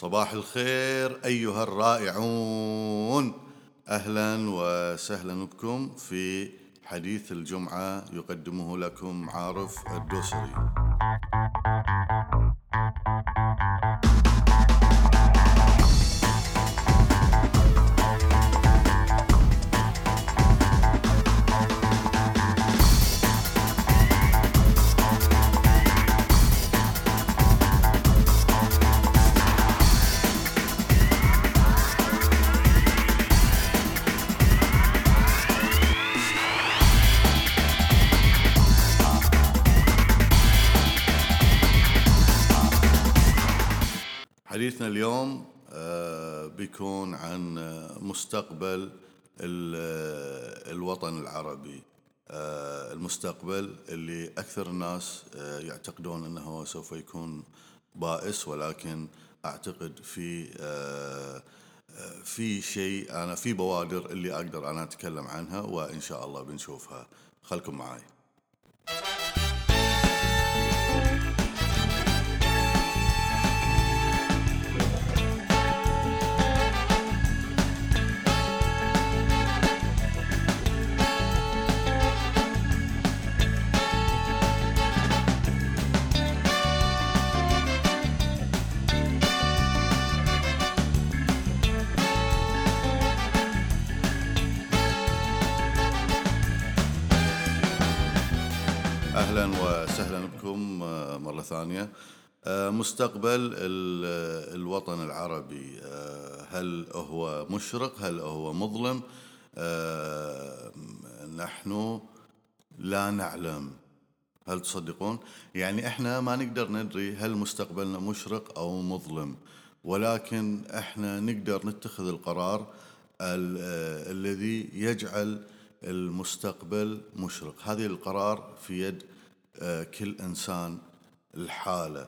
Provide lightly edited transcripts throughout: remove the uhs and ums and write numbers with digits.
صباح الخير أيها الرائعون، أهلا وسهلا بكم في حديث الجمعة يقدمه لكم عارف الدوسري. حديثنا اليوم بيكون عن مستقبل الوطن العربي، المستقبل اللي أكثر الناس يعتقدون أنه سوف يكون بائس، ولكن أعتقد في شيء، أنا في بوادر اللي أقدر أنا أتكلم عنها وإن شاء الله بنشوفها. خلكم معاي. أهلا وسهلا بكم مرة ثانية. مستقبل الوطن العربي، هل هو مشرق؟ هل هو مظلم؟ نحن لا نعلم. هل تصدقون؟ يعني احنا ما نقدر ندري هل مستقبلنا مشرق أو مظلم، ولكن احنا نقدر نتخذ القرار الذي يجعل المستقبل مشرق. هذه القرار في يد كل إنسان الحالة.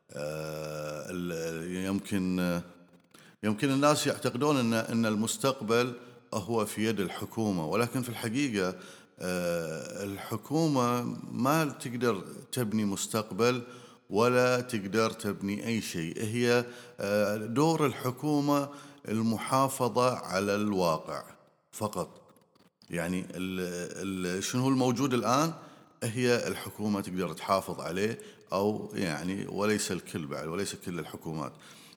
يمكن الناس يعتقدون أن المستقبل هو في يد الحكومة، ولكن في الحقيقة الحكومة ما تقدر تبني مستقبل ولا تقدر تبني أي شيء. هي دور الحكومة المحافظة على الواقع فقط. يعني شنو الموجود الآن هي الحكومة تقدر تحافظ عليه، أو يعني وليس الكل بعد، وليس كل الحكومات.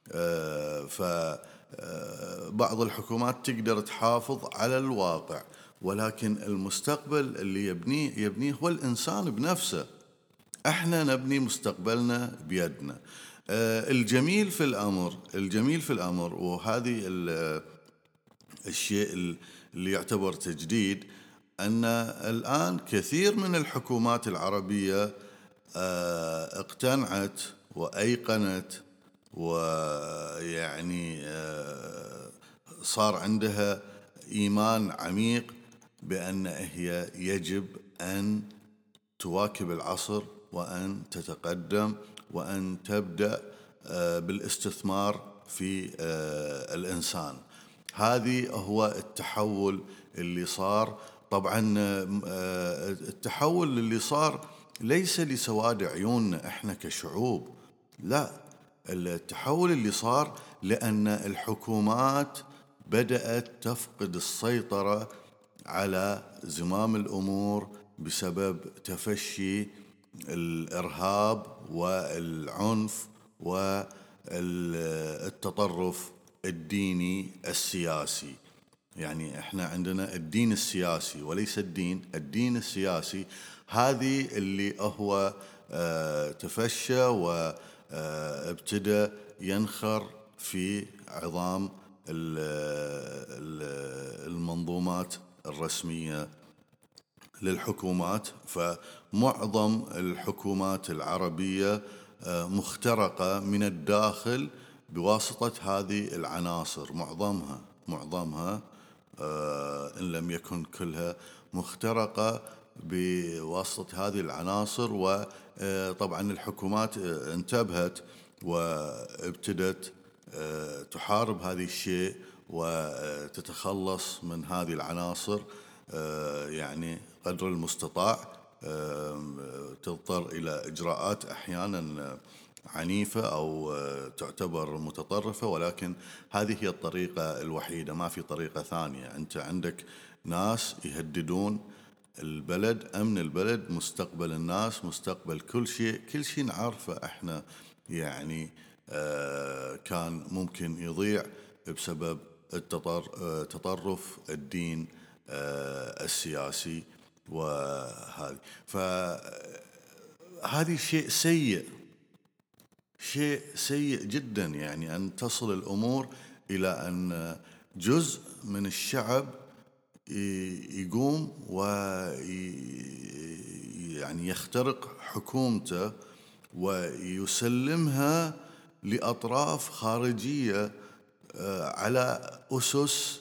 فبعض الحكومات تقدر تحافظ على الواقع، ولكن المستقبل اللي يبنيه هو الإنسان بنفسه. احنا نبني مستقبلنا بيدنا. الجميل في الأمر وهذه الشيء اللي يعتبر تجديد، أن الآن كثير من الحكومات العربية اقتنعت وأيقنت، ويعني صار عندها إيمان عميق بأن هي يجب أن تواكب العصر وأن تتقدم وأن تبدأ بالاستثمار في الإنسان. هذه هو التحول اللي صار. طبعا التحول اللي صار ليس لسواد عيوننا احنا كشعوب، لا، التحول اللي صار لأن الحكومات بدأت تفقد السيطرة على زمام الأمور بسبب تفشي الإرهاب والعنف والتطرف الديني السياسي. يعني احنا عندنا الدين السياسي وليس الدين السياسي. هذه اللي هو تفشى وابتدى ينخر في عظام المنظومات الرسمية للحكومات. فمعظم الحكومات العربية مخترقة من الداخل بواسطة هذه العناصر. معظمها إن لم يكن كلها مخترقة بواسطة هذه العناصر. وطبعا الحكومات انتبهت وابتدت تحارب هذا الشيء وتتخلص من هذه العناصر يعني قدر المستطاع. تضطر إلى إجراءات أحيانا عنيفة أو تعتبر متطرفة، ولكن هذه هي الطريقة الوحيدة، ما في طريقة ثانية. أنت عندك ناس يهددون البلد، أمن البلد، مستقبل الناس، مستقبل كل شيء نعرفه احنا، يعني كان ممكن يضيع بسبب تطرف الدين السياسي. فهذه شيء سيء، شيء سيء جدا، يعني أن تصل الأمور إلى أن جزء من الشعب يقوم يعني يخترق حكومته ويسلمها لأطراف خارجية على أسس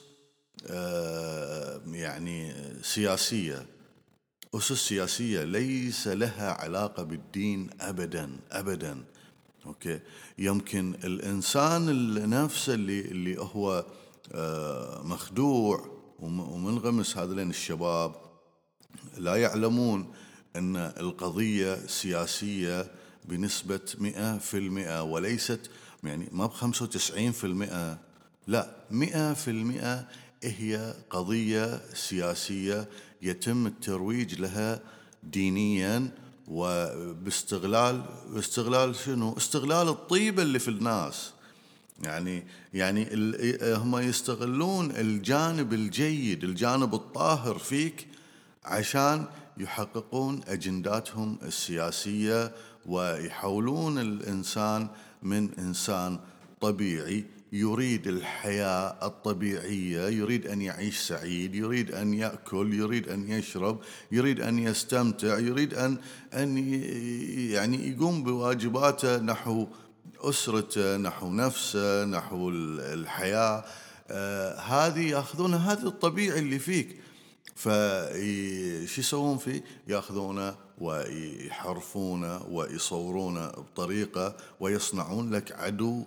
يعني سياسية، أسس سياسية ليس لها علاقة بالدين أبدا أبدا. أوكي، يمكن الإنسان نفسه اللي هو مخدوع ومنغمس، هذين الشباب لا يعلمون أن القضية سياسية بنسبة 100%، وليست يعني ما ب95%، لا 100%. هي قضية سياسية يتم الترويج لها دينيا، باستغلال شنو؟ استغلال الطيبة اللي في الناس. يعني هم يستغلون الجانب الجيد، الجانب الطاهر فيك، عشان يحققون أجنداتهم السياسية، ويحولون الإنسان من إنسان طبيعي يريد الحياة الطبيعية، يريد أن يعيش سعيد، يريد أن يأكل، يريد أن يشرب، يريد أن يستمتع، يريد أن يعني يقوم بواجباته نحو أسرته، نحو نفسه، نحو الحياة. هذه يأخذونها، هذا الطبيعي اللي فيك. فشي يسوون فيه؟ يأخذونه ويحرفونه ويصورونه بطريقة، ويصنعون لك عدو.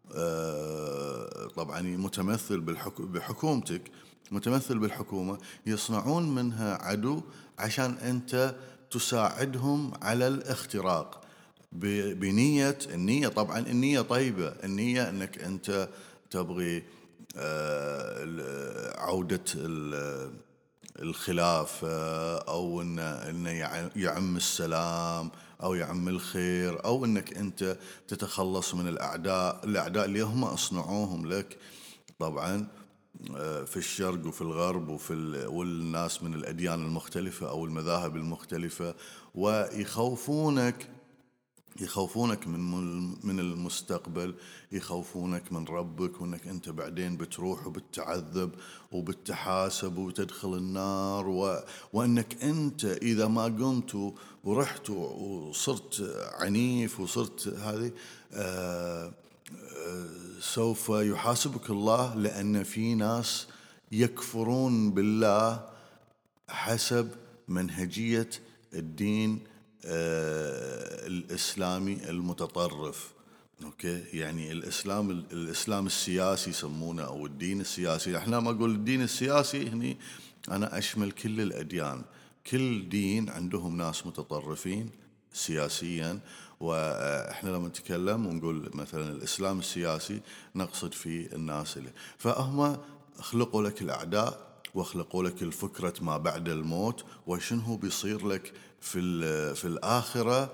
طبعا متمثل بحكومتك، متمثل بالحكومة، يصنعون منها عدو عشان أنت تساعدهم على الاختراق النية طبعا النية طيبة، النية أنك أنت تبغي عودة الخلافة، أو إنه يعم السلام، أو يعم الخير، أو إنك أنت تتخلص من الأعداء اللي هم أصنعوهم لك. طبعا في الشرق وفي الغرب والناس من الأديان المختلفة أو المذاهب المختلفة، يخوفونك من المستقبل، يخوفونك من ربك، وانك انت بعدين بتروح وبتعذب وبتحاسب وتدخل النار، وانك انت اذا ما قمت ورحت وصرت عنيف وصرت هذه سوف يحاسبك الله، لأن في ناس يكفرون بالله حسب منهجية الدين الإسلامي المتطرف. أوكي، يعني الإسلام السياسي يسمونه، أو الدين السياسي. احنا ما أقول الدين السياسي هني، أنا أشمل كل الأديان، كل دين عندهم ناس متطرفين سياسيا. وإحنا لما نتكلم ونقول مثلا الإسلام السياسي، نقصد فيه الناس اللي فهم خلقوا لك الأعداء، واخلقوا لك الفكرة ما بعد الموت، وشنو بيصير لك في الآخرة،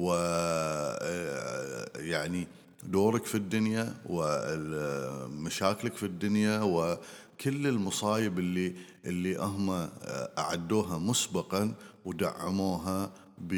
ويعني دورك في الدنيا ومشاكلك في الدنيا، وكل المصايب اللي هم أعدوها مسبقا ودعموها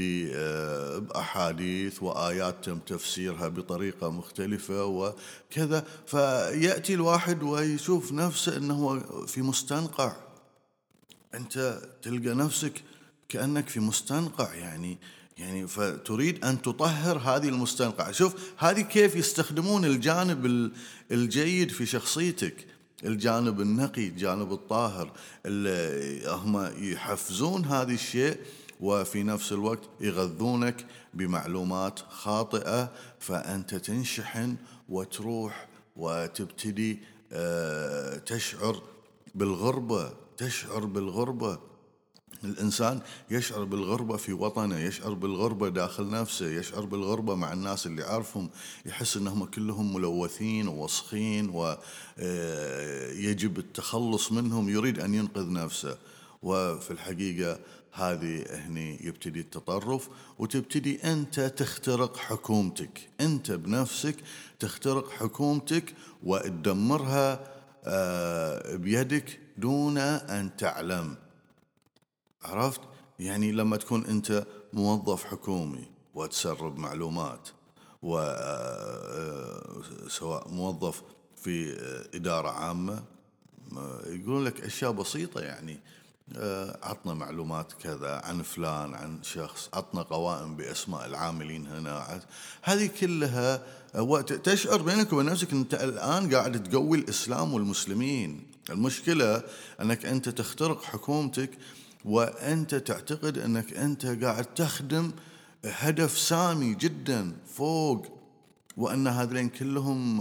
بأحاديث وآيات تم تفسيرها بطريقة مختلفة وكذا. فيأتي الواحد ويشوف نفسه أنه في مستنقع، أنت تلقى نفسك كأنك في مستنقع، يعني فتريد أن تطهر هذه المستنقع. شوف هذه كيف يستخدمون الجانب الجيد في شخصيتك، الجانب النقي، الجانب الطاهر، اللي هم يحفزون هذا الشيء، وفي نفس الوقت يغذونك بمعلومات خاطئة، فأنت تنشحن وتروح وتبتدي تشعر بالغربة. الإنسان يشعر بالغربة في وطنه، يشعر بالغربة داخل نفسه، يشعر بالغربة مع الناس اللي يعرفهم، يحس أنهم كلهم ملوثين ووسخين ويجب التخلص منهم، يريد أن ينقذ نفسه. وفي الحقيقة هذه هني يبتدي التطرف، وتبتدي أنت تخترق حكومتك، أنت بنفسك تخترق حكومتك وتدمرها بيدك دون أن تعلم. عرفت؟ يعني لما تكون أنت موظف حكومي وتسرب معلومات، سواء موظف في إدارة عامة، يقولون لك أشياء بسيطة، يعني عطنا معلومات كذا عن فلان، عن شخص، عطنا قوائم بأسماء العاملين هنا. هذه كلها تشعر بينك وبين نفسك أنت الآن قاعد تقوي الإسلام والمسلمين. المشكلة أنك أنت تخترق حكومتك وأنت تعتقد أنك أنت قاعد تخدم هدف سامي جدا فوق، وأن هذين كلهم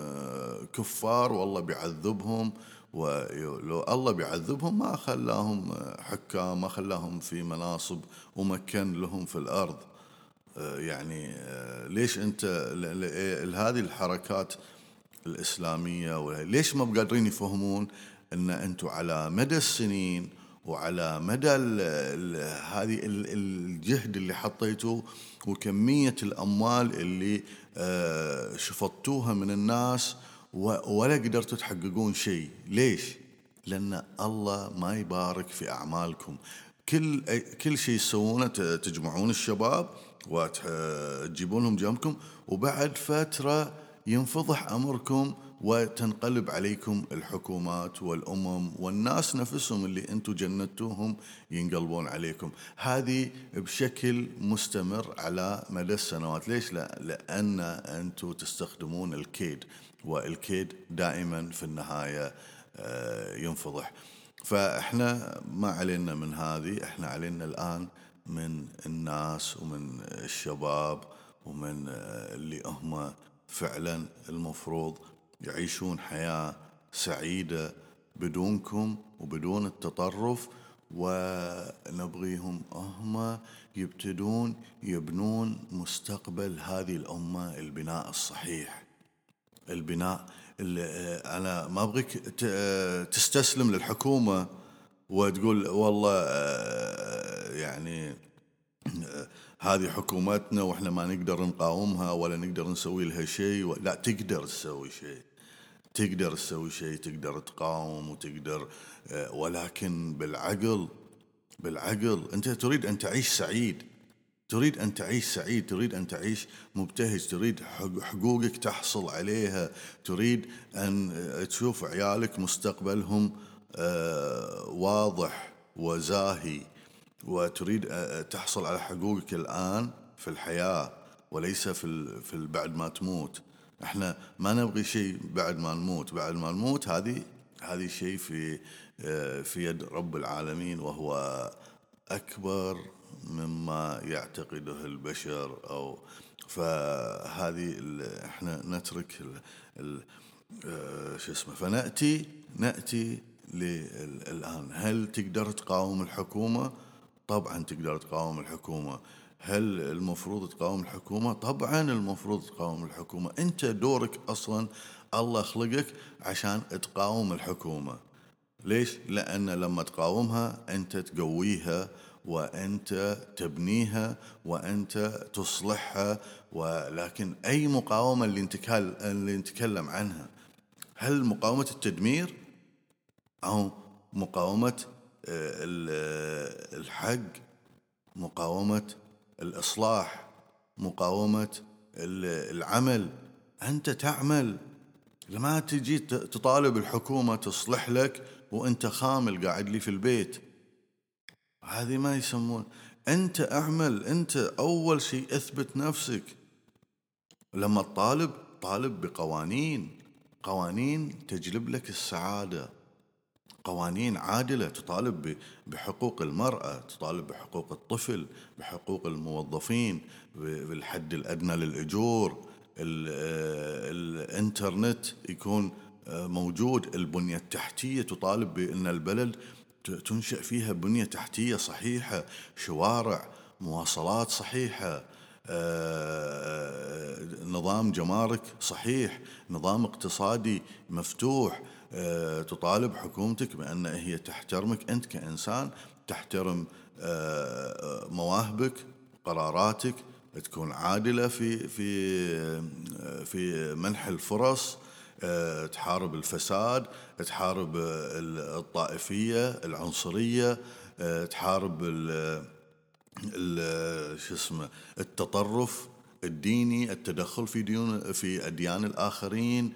كفار والله بيعذبهم، ولو الله بيعذبهم ما خلاهم حكام، ما خلاهم في مناصب ومكن لهم في الأرض. يعني ليش أنت هذه الحركات الإسلامية ليش ما بقادرين يفهمون أن أنتم على مدى السنين وعلى مدى هذه الجهد اللي حطيتوه وكمية الأموال اللي شفطوها من الناس ولا قدرتوا تحققون شيء؟ ليش؟ لأن الله ما يبارك في أعمالكم. كل شيء تسوونه تجمعون الشباب وتجيبونهم جنبكم، وبعد فترة ينفضح أمركم وتنقلب عليكم الحكومات والأمم والناس نفسهم اللي أنتم جندتوهم ينقلبون عليكم. هذه بشكل مستمر على مدى السنوات. ليش؟ لأن أنتم تستخدمون الكيد، والكيد دائما في النهاية ينفضح. فإحنا ما علينا من هذه، إحنا علينا الآن من الناس ومن الشباب ومن اللي هم فعلا المفروض يعيشون حياة سعيدة بدونكم وبدون التطرف، ونبغيهم هم يبتدون يبنون مستقبل هذه الأمة، البناء الصحيح، البناء اللي أنا ما أبغيك تستسلم للحكومة وتقول والله يعني هذه حكومتنا وإحنا ما نقدر نقاومها ولا نقدر نسوي لها شيء. لا، تقدر تسوي شيء، تقدر تسوي شيء، تقدر تقاوم وتقدر، ولكن بالعقل. بالعقل. أنت تريد أن تعيش سعيد، تريد أن تعيش سعيد، تريد أن تعيش مبتهج، تريد حقوقك تحصل عليها، تريد أن تشوف عيالك مستقبلهم واضح وزاهي، وتريد تحصل على حقوقك الآن في الحياة وليس في بعد ما تموت. احنا ما نبغي شيء بعد ما نموت. بعد ما نموت هذه شيء في يد رب العالمين، وهو أكبر مما يعتقده البشر. أو فهذه احنا نترك شو اسمه. فنأتي الآن، هل تقدر تقاوم الحكومة؟ طبعا تقدر تقاوم الحكومة. هل المفروض تقاوم الحكومة؟ طبعا المفروض تقاوم الحكومة. أنت دورك أصلا الله خلقك عشان تقاوم الحكومة. ليش؟ لأن لما تقاومها أنت تقويها، وأنت تبنيها، وأنت تصلحها. ولكن أي مقاومة اللي نتكلم عنها، هل مقاومة التدمير أو مقاومة الحق، مقاومة الإصلاح، مقاومة العمل؟ أنت تعمل، لما تجي تطالب الحكومة تصلح لك وأنت خامل قاعد لي في البيت، هذه ما يسمون. أنت أعمل، أنت أول شيء أثبت نفسك. لما طالب بقوانين، قوانين تجلب لك السعادة، قوانين عادلة، تطالب بحقوق المرأة، تطالب بحقوق الطفل، بحقوق الموظفين، بالحد الأدنى للأجور، الإنترنت يكون موجود، البنية التحتية تطالب بأن البلد تنشأ فيها بنية تحتية صحيحة، شوارع، مواصلات صحيحة، نظام جمارك صحيح، نظام اقتصادي مفتوح. تطالب حكومتك بأن هي تحترمك أنت كإنسان، تحترم مواهبك، قراراتك تكون عادلة في منح الفرص، تحارب الفساد، تحارب الطائفية، العنصرية، تحارب شو اسمه التطرف الديني، التدخل في أديان الآخرين،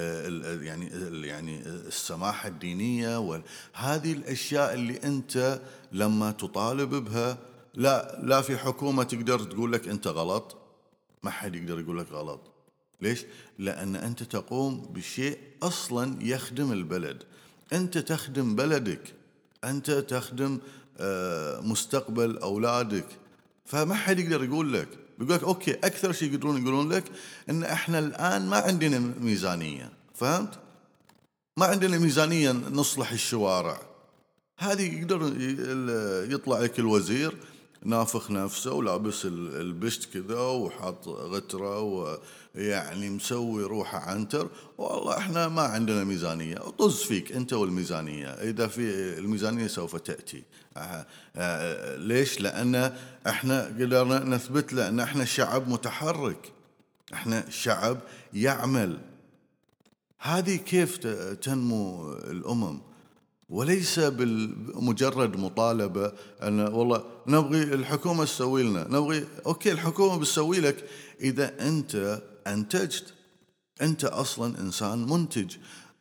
يعني السماحة الدينية، هذه الأشياء اللي أنت لما تطالب بها لا في حكومة تقدر تقول لك أنت غلط، ما حد يقدر يقول لك غلط. ليش؟ لأن أنت تقوم بشيء أصلا يخدم البلد، أنت تخدم بلدك، أنت تخدم مستقبل أولادك. فما حد يقدر يقول لك أوكي. أكثر شيء يقدرون يقولون لك إن إحنا الآن ما عندنا ميزانية، فهمت؟ ما عندنا ميزانية نصلح الشوارع. هذه يقدر يطلع لك الوزير نافخ نفسه ولابس البشت كذا وحاط غترة ويعني مسوي روحه عنتر، والله احنا ما عندنا ميزانية. طز فيك انت والميزانية، اذا في الميزانية سوف تأتي. ليش؟ لان احنا قدرنا نثبت له ان احنا شعب متحرك، احنا شعب يعمل. هذه كيف تنمو الأمم، وليس بمجرد مطالبة أن والله نبغي الحكومة تسوي لنا، نبغي أوكي الحكومة بتسوي لك إذا أنت أنتجت، أنت أصلا إنسان منتج.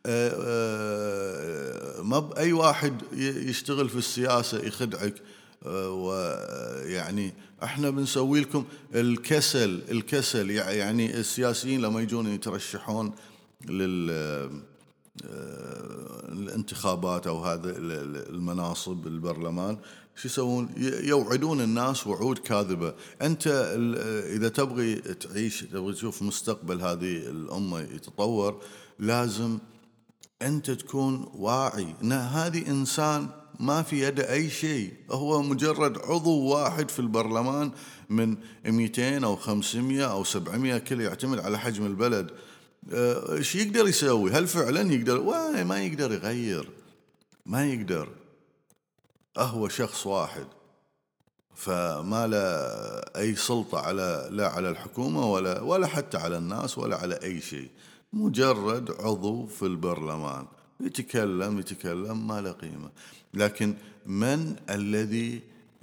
ما بأي واحد يشتغل في السياسة يخدعك ويعني احنا بنسوي لكم الكسل. يعني السياسيين لما يجون يترشحون الانتخابات أو هذا المناصب البرلمان، شو يسوون؟ يوعدون الناس وعود كاذبة. أنت إذا تبغي تعيش، تبغي تشوف مستقبل هذه الأمة يتطور، لازم أنت تكون واعي أن هذه إنسان ما في يده أي شيء، هو مجرد عضو واحد في البرلمان من 200 أو 500 أو 700، كله يعتمد على حجم البلد. ايش يقدر يسوي؟ هل فعلا يقدر؟ ما يقدر يغير، ما يقدر. هو شخص واحد، فما له أي سلطة لا على الحكومة ولا حتى على الناس ولا على أي شيء، مجرد عضو في البرلمان يتكلم ما له قيمة. لكن من الذي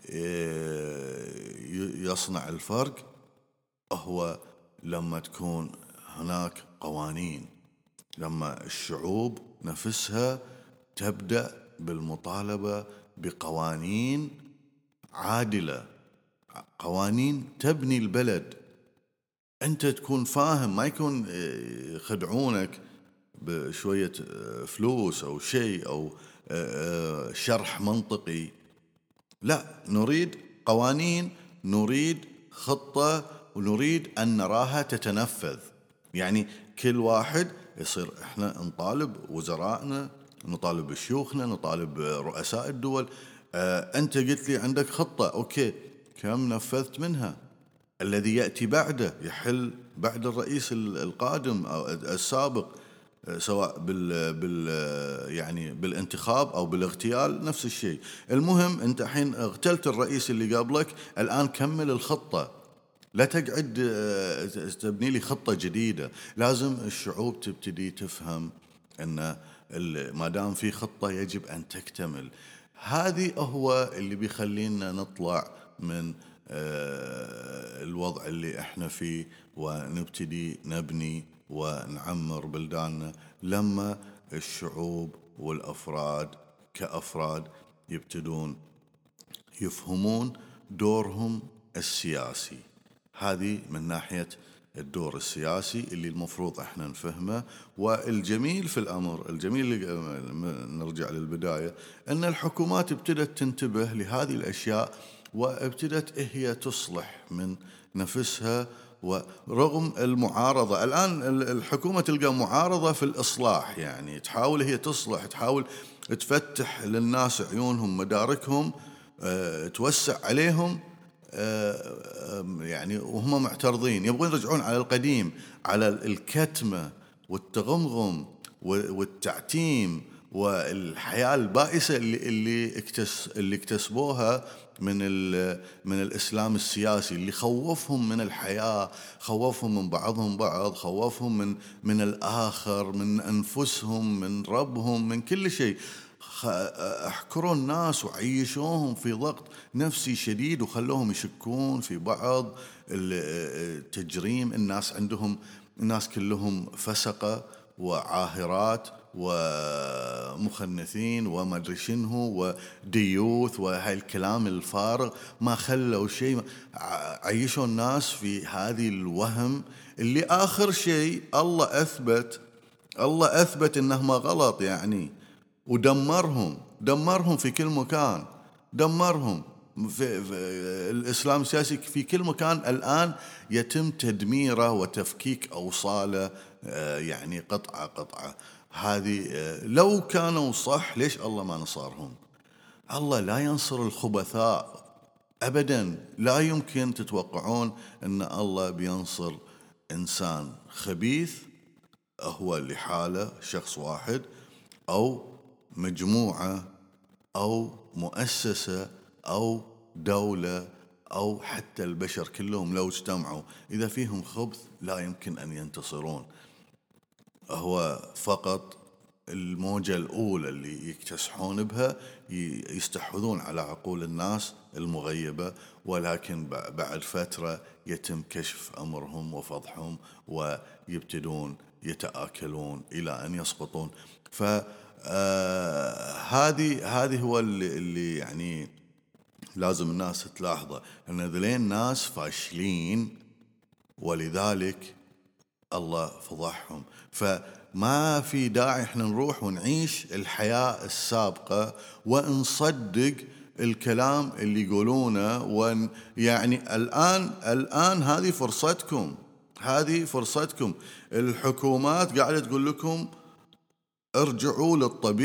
يصنع الفرق؟ هو لما تكون هناك قوانين، لما الشعوب نفسها تبدأ بالمطالبة بقوانين عادلة، قوانين تبني البلد. أنت تكون فاهم، ما يكون يخدعونك بشوية فلوس أو شيء أو شرح منطقي. لا، نريد قوانين، نريد خطة، ونريد أن نراها تتنفذ. يعني كل واحد يصير احنا نطالب وزرائنا، نطالب شيوخنا، نطالب رؤساء الدول. أنت قلت لي عندك خطة، أوكي، كم نفذت منها؟ الذي يأتي بعده يحل بعد الرئيس القادم أو السابق، سواء يعني بالانتخاب أو بالاغتيال، نفس الشيء. المهم أنت الحين اغتلت الرئيس اللي قبلك، الآن كمل الخطة، لا تقعد تبني لي خطة جديدة. لازم الشعوب تبتدي تفهم أن ما دام في خطة يجب أن تكتمل. هذه هو اللي بيخلينا نطلع من الوضع اللي احنا فيه، ونبتدي نبني ونعمر بلداننا، لما الشعوب والأفراد كأفراد يبتدون يفهمون دورهم السياسي. هذه من ناحية الدور السياسي اللي المفروض احنا نفهمه. والجميل في الأمر، الجميل نرجع للبداية، أن الحكومات ابتدت تنتبه لهذه الأشياء، وابتدت هي تصلح من نفسها ورغم المعارضة الآن الحكومة تلقى معارضة في الإصلاح، يعني تحاول هي تصلح، تحاول تفتح للناس عيونهم مداركهم، توسع عليهم، يعني وهم معترضين يبغون يرجعون على القديم، على الكتمة والتغمغم والتعتيم والحياة البائسة اللي اكتسبوها من الإسلام السياسي، اللي خوفهم من الحياة، خوفهم من بعضهم بعض، خوفهم من الآخر، من أنفسهم، من ربهم، من كل شيء. احكروا الناس وعيشوهم في ضغط نفسي شديد، وخلوهم يشكون في بعض التجريم. الناس كلهم فسقة وعاهرات ومخنثين وما ادري شنو وديوث وهاي الكلام الفارغ، ما خلوا شيء، عيشوا الناس في هذه الوهم اللي آخر شيء الله أثبت إنه ما غلط يعني، ودمرهم في كل مكان، دمرهم في الإسلام السياسي في كل مكان الآن يتم تدميره وتفكيك أوصاله، يعني قطعة قطعة. هذه لو كانوا صح ليش الله ما نصرهم؟ الله لا ينصر الخبثاء أبدا. لا يمكن تتوقعون أن الله بينصر إنسان خبيث هو لحاله، شخص واحد أو مجموعة أو مؤسسة أو دولة أو حتى البشر كلهم لو اجتمعوا إذا فيهم خبث لا يمكن أن ينتصرون. هو فقط الموجة الأولى اللي يكتسحون بها يستحوذون على عقول الناس المغيبة، ولكن بعد فترة يتم كشف أمرهم وفضحهم ويبتدون يتآكلون إلى أن يسقطون. هذه هو اللي يعني لازم الناس تلاحظه، أن ذلين ناس فاشلين ولذلك الله فضحهم. فما في داعي احنا نروح ونعيش الحياة السابقة ونصدق الكلام اللي يقولونه. يعني الآن هذه فرصتكم. الحكومات قاعدة تقول لكم ارجعوا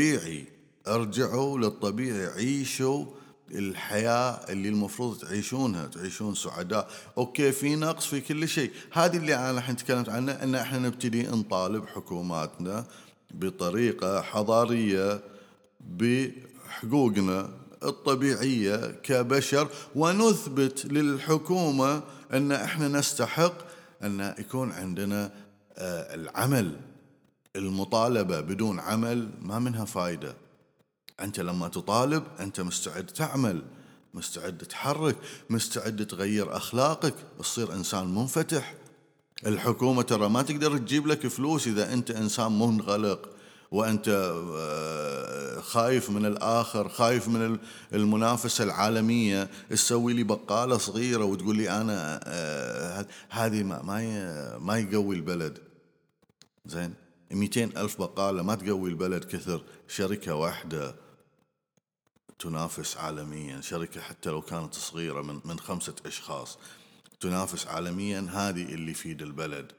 للطبيعي، عيشوا الحياة اللي المفروض تعيشون سعداء. أوكي، في نقص في كل شيء، هذه اللي أنا الحين تكلمت عنه، أن احنا نبتدي نطالب حكوماتنا بطريقة حضارية بحقوقنا الطبيعية كبشر، ونثبت للحكومة أن احنا نستحق أن يكون عندنا العمل. المطالبة بدون عمل ما منها فايدة. أنت لما تطالب أنت مستعد تعمل، مستعد تتحرك، مستعد تغير أخلاقك، تصير إنسان منفتح. الحكومة ترى ما تقدر تجيب لك فلوس إذا أنت إنسان منغلق، وأنت خايف من الآخر، خايف من المنافسة العالمية. تسوي لي بقالة صغيرة وتقول لي أنا هذه ما يقوي البلد. زين، 200,000 بقالة ما تقوي البلد كثر شركة واحدة تنافس عالميا، شركة حتى لو كانت صغيرة من 5 أشخاص تنافس عالميا، هذه اللي يفيد البلد.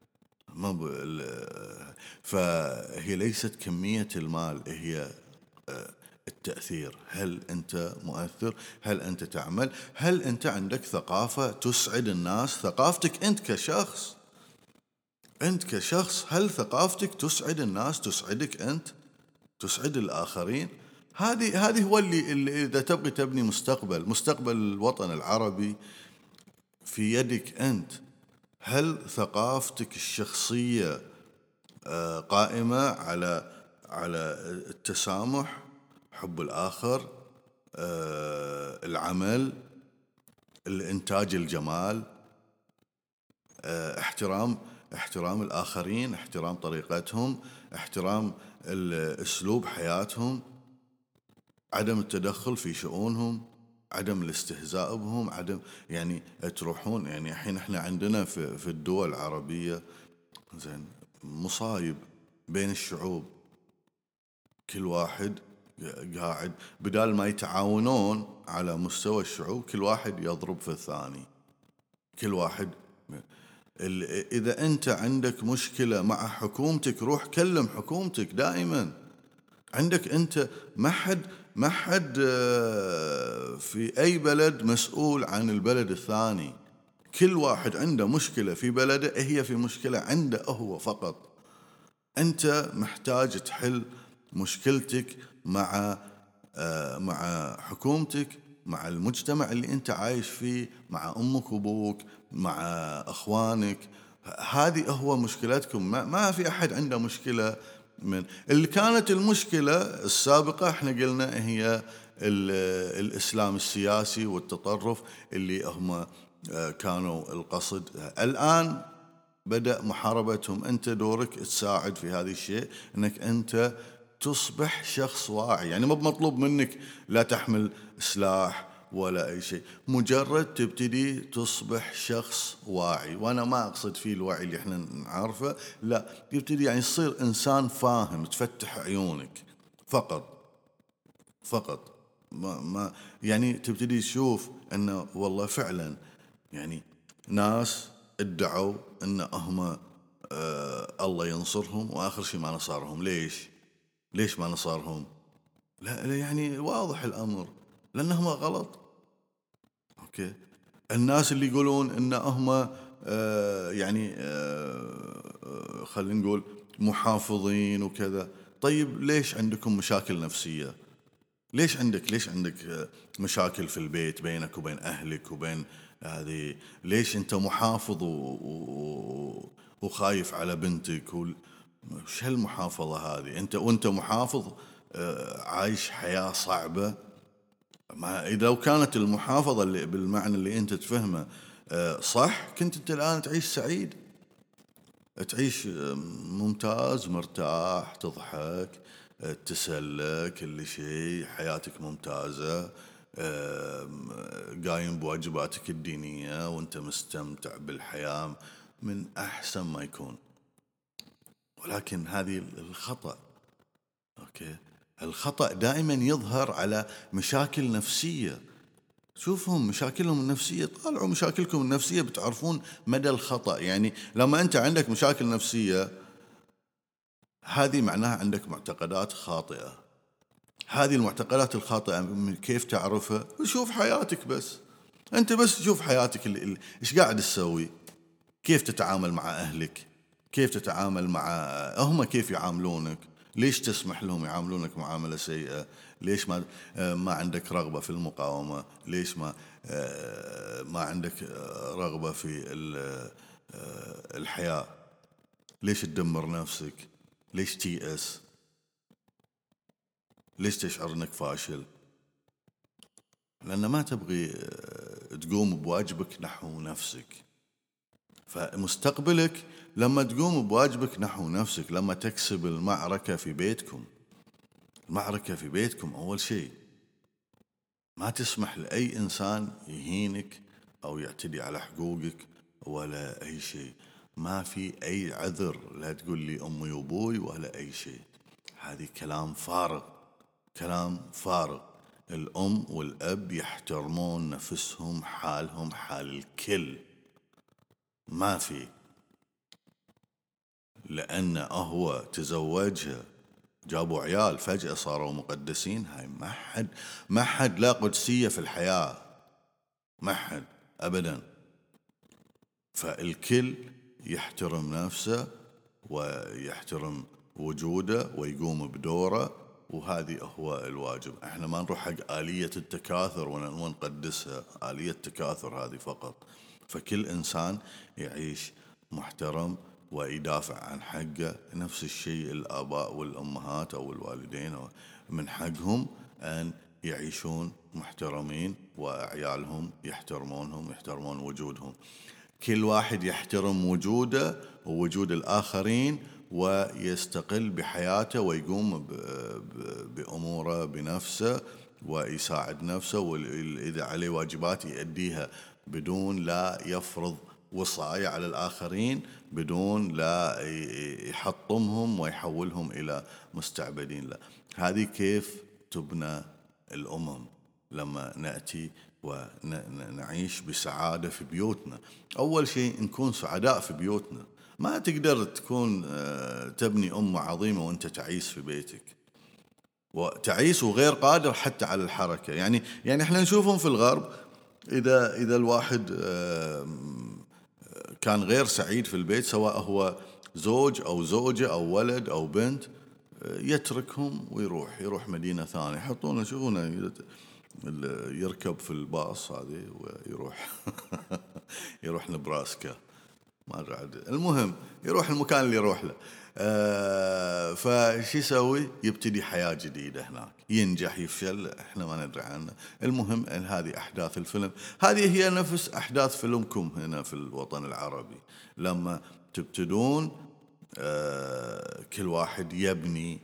فهي ليست كمية المال، هي التأثير. هل أنت مؤثر؟ هل أنت تعمل؟ هل أنت عندك ثقافة تسعد الناس؟ ثقافتك أنت كشخص، هل ثقافتك تسعد الناس؟ تسعدك أنت؟ تسعد الآخرين؟ هذه هو اللي إذا تبغي تبني مستقبل الوطن العربي في يدك أنت. هل ثقافتك الشخصية قائمة على التسامح، حب الآخر، العمل، الإنتاج، الجمال، احترام الآخرين، احترام طريقتهم، احترام أسلوب حياتهم، عدم التدخل في شؤونهم، عدم الاستهزاء بهم، يعني تروحون، يعني الحين احنا عندنا في الدول العربية زين مصايب بين الشعوب، كل واحد قاعد بدال ما يتعاونون على مستوى الشعوب كل واحد يضرب في الثاني، كل واحد إذا أنت عندك مشكلة مع حكومتك روح كلم حكومتك دائما. عندك أنت ما حد في أي بلد مسؤول عن البلد الثاني. كل واحد عنده مشكلة في بلده، هي في مشكلة عنده هو فقط. أنت محتاج تحل مشكلتك مع حكومتك، مع المجتمع اللي أنت عايش فيه، مع أمك وأبوك، مع أخوانك. هذه هو مشكلتكم. ما في أحد عنده مشكلة من اللي كانت المشكلة السابقة. احنا قلنا هي الإسلام السياسي والتطرف اللي هم كانوا القصد. الآن بدأ محاربتهم. أنت دورك تساعد في هذا الشيء، أنك أنت تصبح شخص واعي. يعني مو مطلوب منك لا تحمل سلاح ولا أي شيء، مجرد تبتدي تصبح شخص واعي. وأنا ما أقصد فيه الوعي اللي احنا نعرفه، لا، تبتدي يعني تصير إنسان فاهم، تفتح عيونك فقط. ما يعني تبتدي تشوف أنه والله فعلا يعني ناس ادعوا أن هم الله ينصرهم، وآخر شيء ما نصرهم. ليش ما نصرهم؟ لا يعني واضح الأمر، لأنهم غلط. أوكي. الناس اللي يقولون إن هم خلينا نقول محافظين وكذا. طيب ليش عندكم مشاكل نفسية؟ ليش عندك مشاكل في البيت بينك وبين أهلك وبين هذه؟ ليش أنت محافظ وخايف على بنتك وش هالمحافظة هذه؟ وأنت محافظ عايش حياة صعبة. ما إذا لو كانت المحافظة اللي بالمعنى اللي أنت تفهمه صح، كنت أنت الآن تعيش سعيد، تعيش ممتاز، مرتاح، تضحك، تسلى، كل شيء، حياتك ممتازة، قايم بواجباتك الدينية وانت مستمتع بالحياة من أحسن ما يكون. ولكن هذه الخطأ. أوكي. الخطأ دائما يظهر على مشاكل نفسية. شوفهم مشاكلهم النفسية، طالعوا مشاكلكم النفسية بتعرفون مدى الخطأ. يعني لما أنت عندك مشاكل نفسية، هذه معناها عندك معتقدات خاطئة. هذه المعتقدات الخاطئة كيف تعرفها؟ شوف حياتك بس. أنت بس شوف حياتك إيش قاعد تسوي، كيف تتعامل مع أهلك، كيف تتعامل مع هم، كيف يعاملونك، ليش تسمح لهم يعاملونك معاملة سيئة؟ ليش ما عندك رغبة في المقاومة؟ ليش ما عندك رغبة في الحياة؟ ليش تدمر نفسك؟ ليش تيأس؟ ليش تشعر انك فاشل؟ لأن ما تبغي تقوم بواجبك نحو نفسك. فمستقبلك لما تقوم بواجبك نحو نفسك، لما تكسب المعركة في بيتكم أول شيء ما تسمح لأي إنسان يهينك أو يعتدي على حقوقك ولا أي شيء. ما في أي عذر، لا تقول لي أمي وأبوي ولا أي شيء. هذه كلام فارغ. الأم والأب يحترمون نفسهم، حالهم حال الكل، ما في. لأن هو تزوجها، جابوا عيال، فجأة صاروا مقدسين. هاي ما حد لا قدسية في الحياة، ما حد أبدا. فالكل يحترم نفسه ويحترم وجوده ويقوم بدوره، وهذه هو الواجب. احنا ما نروح حق آلية التكاثر ونقدسها، آلية التكاثر هذه فقط. فكل إنسان يعيش محترم ويدافع عن حقه. نفس الشيء الآباء والأمهات أو الوالدين من حقهم أن يعيشون محترمين، وعيالهم يحترمونهم، يحترمون وجودهم. كل واحد يحترم وجوده ووجود الآخرين، ويستقل بحياته ويقوم بأموره بنفسه ويساعد نفسه، وإذا عليه واجبات يؤديها بدون لا يفرض وصاية على الآخرين، بدون لا يحطمهم ويحولهم إلى مستعبدين. لا، هذه كيف تبنى الأمم. لما نأتي ونعيش بسعادة في بيوتنا. أول شيء نكون سعداء في بيوتنا. ما تقدر تكون تبني أمة عظيمة وأنت تعيس في بيتك، وتعيس وغير قادر حتى على الحركة. يعني احنا نشوفهم في الغرب، إذا الواحد كان غير سعيد في البيت، سواء هو زوج أو زوجة أو ولد أو بنت، يتركهم ويروح مدينة ثانية. يحطونه، يشوفونه يركب في الباص هذه ويروح يروح نبراسكا، ما أدري عاد، المهم يروح المكان اللي يروح له. فشي يسوي؟ يبتدي حياة جديدة هناك، ينجح يفشل احنا ما ندري عنه. المهم ان هذه احداث الفيلم، هذه هي نفس احداث فيلمكم هنا في الوطن العربي. لما تبتدون كل واحد يبني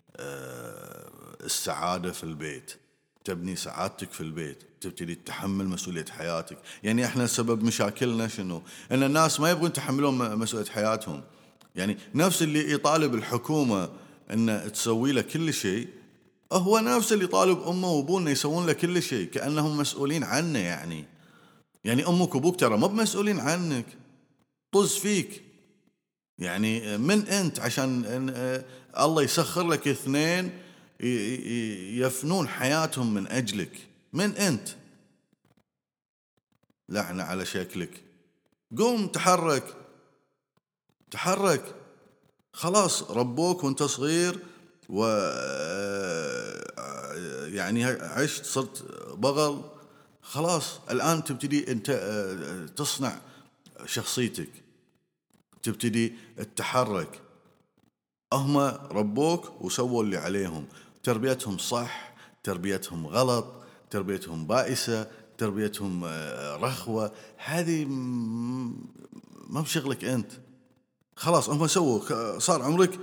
السعادة في البيت، تبني سعادتك في البيت، تبتدي تتحمل مسؤولية حياتك. يعني احنا سبب مشاكلنا شنو؟ ان الناس ما يبغون يتحملون مسؤولية حياتهم. يعني نفس اللي يطالب الحكومة ان تسوي له كل شيء، هو نفس اللي يطالب امه وابوه يسوون له كل شيء، كأنهم مسؤولين عنه. يعني امك وابوك ترى مو مسؤولين عنك، طز فيك. يعني من أنت عشان الله يسخر لك اثنين يفنون حياتهم من أجلك؟ من أنت؟ لعنة على شكلك. قوم تحرك. خلاص ربوك وانت صغير، و يعني عشت صرت بغل. خلاص الآن تبتدي أنت تصنع شخصيتك، تبتدي تتحرك. هم ربوك وسووا اللي عليهم، تربيتهم صح، تربيتهم غلط، تربيتهم بائسة، تربيتهم رخوة، هذه ما بشغلك أنت. خلاص هم سووا، صار عمرك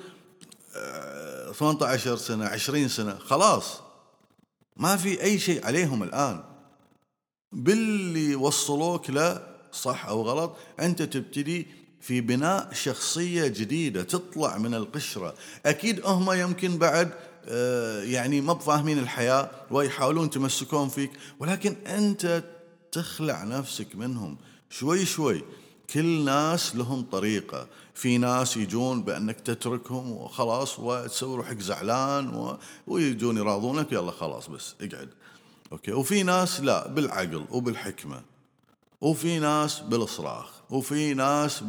18 سنة 20 سنة، خلاص ما في أي شيء عليهم الآن. باللي وصلوك له صح أو غلط، أنت تبتدي في بناء شخصية جديدة تطلع من القشرة. أكيد هم يمكن بعد يعني ما بفاهمين الحياة ويحاولون يتمسكون فيك، ولكن أنت تخلع نفسك منهم شوي شوي. كل ناس لهم طريقة. في ناس يجون بأنك تتركهم وخلاص وتسوي روحك زعلان ويجون يراضونك، يلا خلاص بس اقعد، أوكي. وفي ناس لا، بالعقل وبالحكمة. وفي ناس بالصراخ، وفي ناس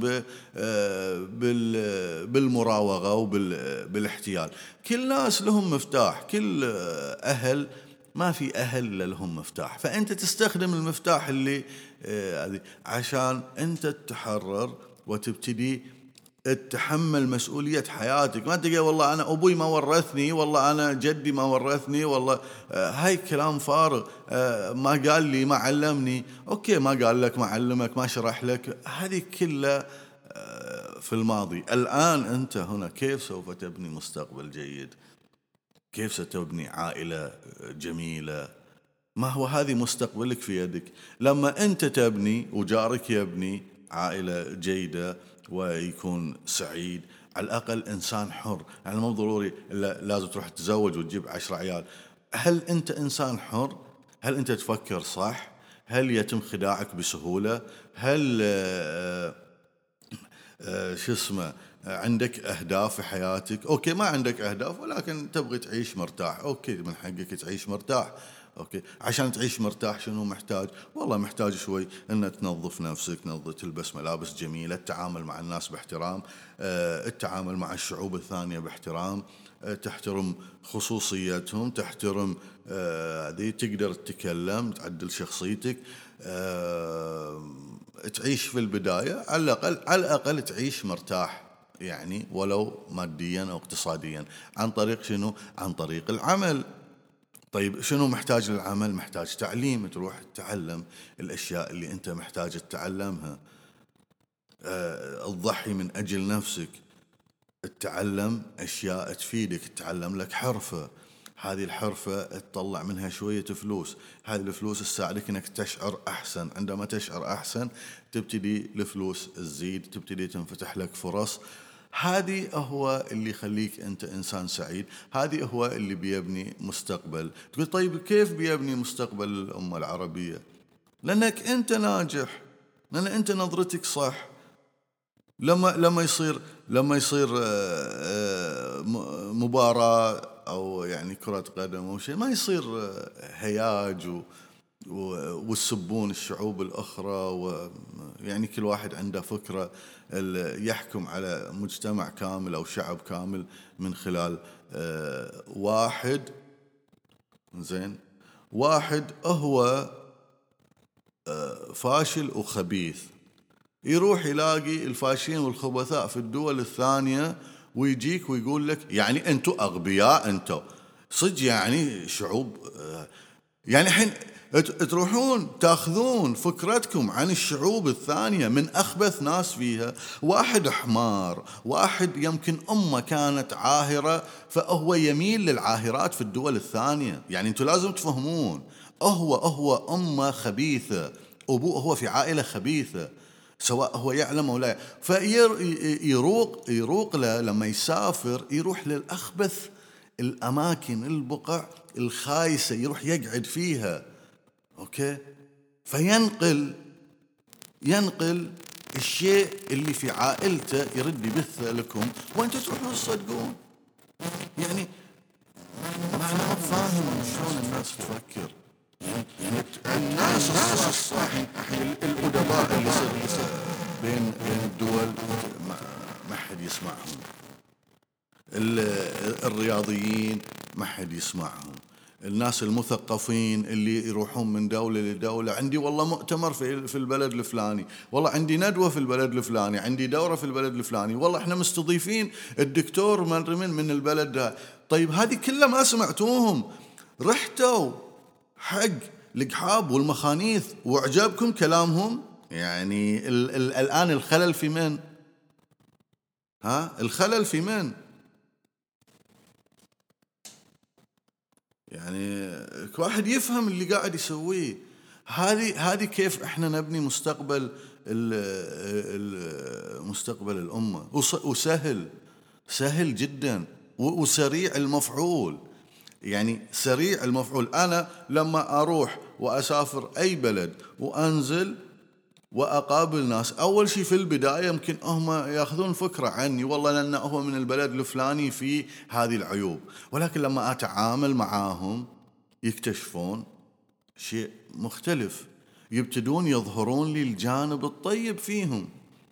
بالمراوغة وبالاحتيال. كل ناس لهم مفتاح. كل أهل، ما في أهل إلا لهم مفتاح. فأنت تستخدم المفتاح اللي عشان أنت تتحرر وتبتدي تتحمل مسؤولية حياتك. ما تقول والله أنا أبوي ما ورثني، والله أنا جدي ما ورثني، والله هاي كلام فارغ. ما قال لي، ما علمني. أوكي، ما قال لك، ما علمك، ما شرح لك، هذه كلها في الماضي. الآن أنت هنا كيف سوف تبني مستقبل جيد؟ كيف ستبني عائلة جميلة؟ ما هو هذه مستقبلك في يدك. لما أنت تبني وجارك يبني عائلة جيدة ويكون سعيد، على الأقل إنسان حر. يعني مو ضروري لازم تروح تتزوج وتجيب 10 عيال. هل أنت إنسان حر؟ هل أنت تفكر صح؟ هل يتم خداعك بسهولة؟ هل شو اسمه عندك أهداف في حياتك؟ أوكي، ما عندك أهداف ولكن تبغي تعيش مرتاح، أوكي، من حقك تعيش مرتاح. أوكي، عشان تعيش مرتاح شنو محتاج؟ والله محتاج شوي أن تنظف نفسك، تلبس ملابس جميلة، التعامل مع الناس باحترام، التعامل مع الشعوب الثانية باحترام، تحترم خصوصيتهم، تحترم هذه، تقدر تتكلم، تعدل شخصيتك، تعيش في البداية على الأقل تعيش مرتاح، يعني ولو ماديا أو اقتصاديا. عن طريق شنو؟ عن طريق العمل. طيب شنو محتاج للعمل؟ محتاج تعليم، تروح تتعلم الأشياء اللي أنت محتاج تتعلمها، تضحي من أجل نفسك، تتعلم أشياء تفيدك، تتعلم لك حرفة. هذه الحرفة تطلع منها شوية فلوس، هذه الفلوس تساعدك انك تشعر احسن. عندما تشعر احسن تبتدي الفلوس تزيد، تبتدي تنفتح لك فرص. هذه هو اللي يخليك أنت إنسان سعيد، هذه هو اللي بيبني مستقبل. تقول طيب كيف بيبني مستقبل الأمة العربية؟ لأنك أنت ناجح، لأن أنت نظرتك صح. لما يصير مباراة أو يعني كرة قدم أو شيء، ما يصير هياج ويسبون الشعوب الأخرى، ويعني كل واحد عنده فكرة يحكم على مجتمع كامل أو شعب كامل من خلال واحد. زين، واحد هو فاشل وخبيث، يروح يلاقي الفاشلين والخبثاء في الدول الثانية ويجيك ويقول لك يعني أنتوا أغبياء، أنتوا صدق يعني شعوب. يعني الحين تروحون تاخذون فكرتكم عن الشعوب الثانية من أخبث ناس فيها، واحد حمار، واحد يمكن أمه كانت عاهرة فهو يميل للعاهرات في الدول الثانية. يعني أنتوا لازم تفهمون، هو أمه خبيثة، أبوه هو في عائلة خبيثة، سواء هو يعلم أو لا. فيروق له لما يسافر، يروح للأخبث الأماكن، البقع الخايسة، يروح يقعد فيها. أوكي، ينقل الشيء اللي في عائلته، يرد يبثه لكم وأنتوا تروحون تصدقون. يعني ما أنا فاهم شلون الناس تفكر. يعني الناس الصح الأدباء اللي يصير بين الدول ما حد يسمعهم، الرياضيين ما حد يسمعهم، الناس المثقفين اللي يروحون من دولة لدولة، عندي والله مؤتمر في البلد الفلاني، والله عندي ندوة في البلد الفلاني، عندي دورة في البلد الفلاني، والله احنا مستضيفين الدكتور من البلد ده. طيب هذه كلها ما سمعتوهم، رحتوا حق القحاب والمخانيث وعجبكم كلامهم. يعني الآن الخلل في من؟ الخلل في من؟ يعني واحد يفهم اللي قاعد يسويه. هذه كيف احنا نبني مستقبل مستقبل الأمة، سهل جدا وسريع المفعول. يعني سريع المفعول. أنا لما أروح وأسافر أي بلد وأنزل وأقابل ناس، أول شيء في البداية يمكن هم يأخذون فكرة عني، والله لأنه هو من البلد الفلاني في هذه العيوب، ولكن لما أتعامل معاهم يكتشفون شيء مختلف، يبتدون يظهرون لي الجانب الطيب فيهم.